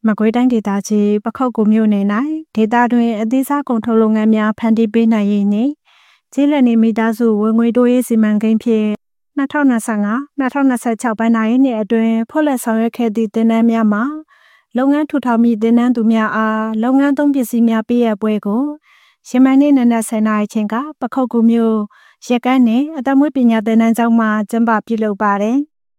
မကွေးတိုင်းဒေသကြီးပခုတ်ကူမြို့နယ်၌ဒေသတွင်အသေးစားကုန်ထုတ်လုပ်ငန်းများဖန်တီးပေးနိုင်ရေးနှင့်ကျေးလက်နေမိသားစုဝင်ငွေတိုးရေးစီမံကိန်းဖြင့်2025-2026ဘဏ္ဍာရေးနှစ်အတွင်းဖွင့်လှစ်ဆောင်ရွက်ခဲ့သည့်သင်တန်းများမှာလုပ်ငန်းထူထောင်မည့်သင်တန်းသူများအားလုပ်ငန်းသုံးပစ္စည်းများပေးအပ်ပွဲကိုယမန်နေ့နနက်10:00 နာရီချိန်ကပခုတ်ကူမြို့ရက်ကန်းနှင့်အသက်မွေးပညာသင်တန်းကျောင်းမှကျင်းပပြုလုပ်ပါသည်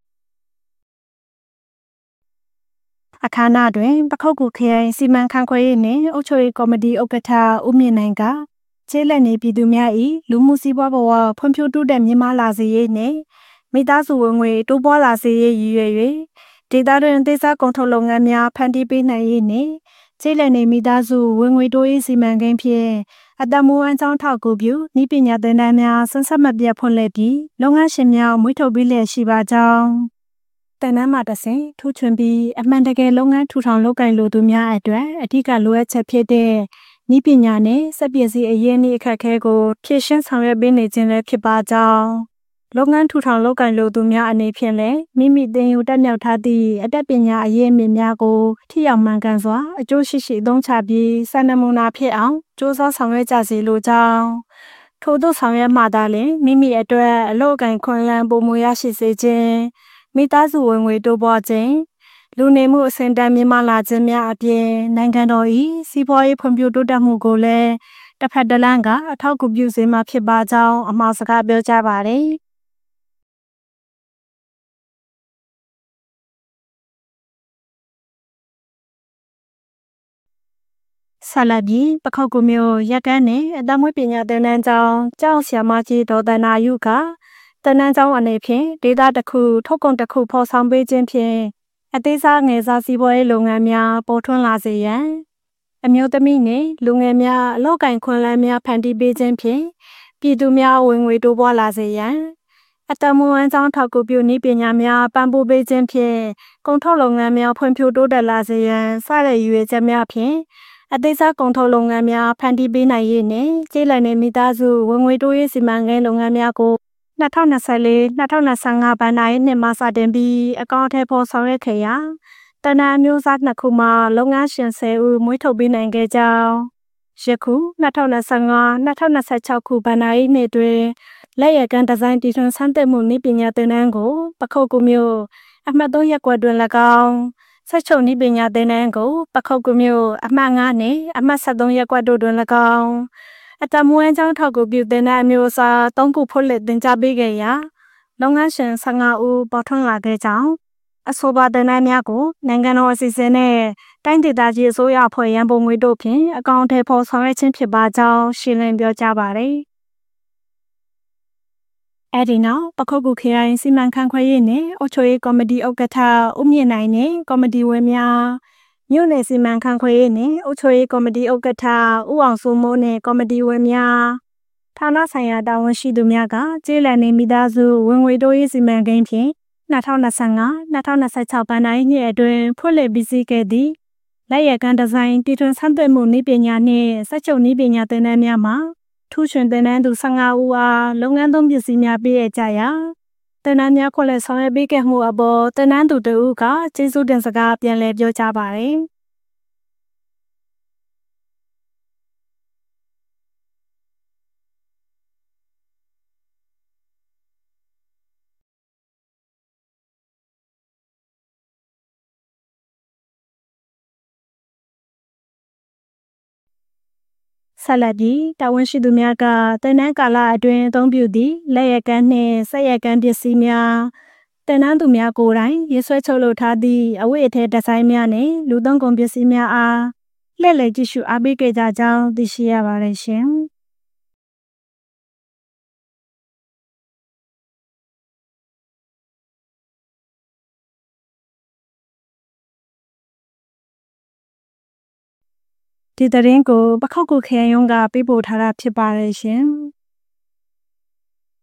အခမ်းအနားတွင်ပခုတ်ကူခရိုင်စီမံခန့်ခွဲရေးနှင့်အုပ်ချုပ်ရေးကော်မတီဥက္ကဋ္ဌဦးမြင့်နိုင်ကကျေးလက်နေပြည်သူများ၏လူမှုစီးပွားဘဝဖွံ့ဖြိုးတိုးတက်မြင့်မားလာစေရေးနှင့်မိသားစုဝင်ငွေတိုးပွားလာစေရေးရည်ရွယ်၍ဒေသတွင်အသေးစားကုန်ထုတ်လုပ်ငန်းများဖန်တီးပေးနိုင်ရေးနှင့်ကျေးလက်နေမိသားစုဝင်ငွေတိုးရေးစီမံကိန်းဖြင့်အသက်မွေးဝမ်းကျောင်းထောက်ကူပြုနည်းပညာသင်တန်းများဆက်မပြတ်ဖွင့်လှစ်ပြီးလုပ်ငန်းရှင်များမွေးထုတ်ပေးလျက်ရှိပါကြောင်းသင်တန်းမှတစ်ဆင့်ထူးချွန်ပြီးအမှန်တကယ်လုပ်ငန်းထူထောင်လုပ်ကိုင်လိုသူများအတွက်အဓိကလိုအပ်ချက်ဖြစ်တဲ့နည်းပညာနဲ့စက်ပစ္စည်းအရင်းအနှီးအခက်အခဲကိုဖြည့်ရှင်းဆောင်ရွက်ပေးနေခြင်းလည်းဖြစ်ပါကြောင်းလုပ်ငန်းထူထောင်လုပ်ကိုင်လိုသူများအနေဖြင့်လည်းမိမိသင်ယူတက်မြောက်ထားသည့်အတတ်ပညာအရင်းအမြစ်များကိုထိရောက်မှန်ကန်စွာအကျိုးရှိရှိအသုံးချပြီးစံနမူနာဖြစ်အောင်စ조사ဆောင်ရွက်ကြစေလိုကြောင်းထို့သို့ဆောင်ရွက်မှသာလျှင်မိမိအတွက်အလုပ်အကိုင်ခွင့်လန်းပိုမိုရရှိစေခြင်းမိသားစုဝင်ငွေတိုးပွားခြင်းလူနေမှုအဆင့်အတန်းမြင့်မားလာခြင်းများအပြင်နိုင်ငံတော်၏စီးပွားရေးဖွံ့ဖြိုးတိုးတက်မှုကိုလည်းတစ်ဖက်တစ်လမ်းကအထောက်အကူပြုစေမှာဖြစ်ပါကြောင်းအမှာစကားပြောကြားပါတယ်ဆက်လက်ပြီးပခုတ်ကူမြို့ရက်ကန်းနှင့်အသက်မွေးပညာသင်တန်းကျောင်းကျောင်းဆရာမကြီးဒေါ်သန္တာယုကသင်တန်းကျောင်းအနေဖြင့်ဒေသတစ်ခုထုတ်ကုန်တစ်ခုဖော်ဆောင်ပေးခြင်းဖြင့်အသေးစားငယ်စားစီးပွားရေးလုပ်ငန်းများပေါ်ထွန်းလာစေရန်အမျိုးသမီးနှင့်လူငယ်များအလုပ်ကိုင်ခွင့်လန်းများဖန်တီးပေးခြင်းဖြင့်ပြည်သူများဝင်ငွေတိုးပွားလာစေရန်အသက်မွေးဝမ်းကျောင်းထောက်ကူပြုနည်းပညာများပံ့ပိုးပေးခြင်းဖြင့်ကုန်ထုတ်လုပ်ငန်းများဖွံ့ဖြိုးတိုးတက်လာစေရန်စတဲ့ရည်ရွယ်ချက်များဖြင့်အသေးစားကုန်ထုတ်လုပ်ငန်းများဖန်တီးပေးနိုင်ရေးနှင့်ကျေးလက်နေမိသားစုဝင်ငွေတိုးရေးစီမံကိန်းလုပ်ငန်းများကို2024-2025ဘဏ္ဍာရေးနှစ်မှစတင်ပြီးအကောင့်ထဲပေါ်ဆောင်ရွက်ခဲ့ရာတနအမျိုးအစား2ခုမှလုပ်ငန်းရှင်10ဦးမွေးထုတ်ပေးနိုင်ခဲ့ကြောင်းယခု2025-2026ခုဘဏ္ဍာရေးနှစ်တွင်လက်ရကန်းဒီဇိုင်းတီထွင်ဆန်းသစ်မှုနည်းပညာသင်တန်းကိုပခုတ်ကူမြို့အမှတ်3ရပ်ကွက်တွင်၎င်းဆက်ချုပ်နည်းပညာသင်တန်းကိုပခုတ်ကူမြို့အမှတ်5နှင့်အမှတ်73ရပ်ကွက်တို့တွင်၎င်းအတမွေးအကြောင်းထောက်ကူပြုသင်တန်းအမျိုးအစား3ခုဖွင့်လှစ်သင်ကြားပေးခဲ့ရာလုပ်ငန်းရှင်15ဦးပေါ်ထွန်းလာခဲ့ကြောင်းအဆိုပါသင်တန်းများကိုနိုင်ငံတော်အစီအစဉ်နဲ့တိုင်းဒေသကြီးအစိုးရအဖွဲ့ရန်ပုံငွေတို့ဖြင့်အကောင့်ထဲပေါ်ဆောင်ရွက်ခြင်းဖြစ်ပါကြောင်းရှင်းလင်းပြောကြားပါတယ်အဲဒီနောက်ပခုတ်ကူခရိုင်စီမံခန့်ခွဲရေးနှင့်အုပ်ချုပ်ရေးကော်မတီဥက္ကဋ္ဌဦးမြင့်နိုင်နှင့်ကော်မတီဝင်များမြို့နယ်စီမံခန့်ခွဲရေးနှင့်အုပ်ချုပ်ရေးကော်မတီဥက္ကဋ္ဌဦးအောင်စိုးမိုးနှင့်ကော်မတီဝင်များဌာနဆိုင်ရာတာဝန်ရှိသူများကကျေးလက်နေမိသားစုဝင်ငွေတိုးရေးစီမံကိန်းဖြင့်2025-2026ဘဏ္ဍာရေးနှစ်အတွင်းဖွင့်လှစ်ပြီးစီးခဲ့သည့်လက်ရကန်းဒီဇိုင်းတီထွင်ဆန်းသစ်မှုနည်းပညာနှင့်စက်ချုပ်နည်းပညာသင်တန်းများမှာထူးချွန်သင်တန်းသူ15ဦးအားလုပ်ငန်းသုံးပစ္စည်းများပေးအပ်ကြရာသင်တန်းများခွင့်လှစ်ဆောင်ရွက်ပေးခဲ့မှုအပေါ်သင်တန်းသူတဦးကကျေးဇူးတင်စကားပြန်လည်ပြောကြားပါတယ်ဆက်လက်ပြီးတာဝန်ရှိသူများကသင်တန်းကာလအတွင်းအသုံးပြုသည့်လက်ရကန်းနှင့်စက်ရကန်းပစ္စည်းများသင်တန်းသူများကိုယ်တိုင်ရေးဆွဲချုပ်လုပ်ထားသည့်အဝတ်အထည်ဒီဇိုင်းများနှင့်လူသုံးကုန်ပစ္စည်းများအားလှည့်လည်ကြည့်ရှုအားပေးခဲ့ကြကြောင်းသိရှိရပါတယ်ရှင်ဒီသတင်းကိုပခုတ်ကူခရိုင်ရုံးကပေးပို့ထားတာဖြစ်ပါတယ်ရှင်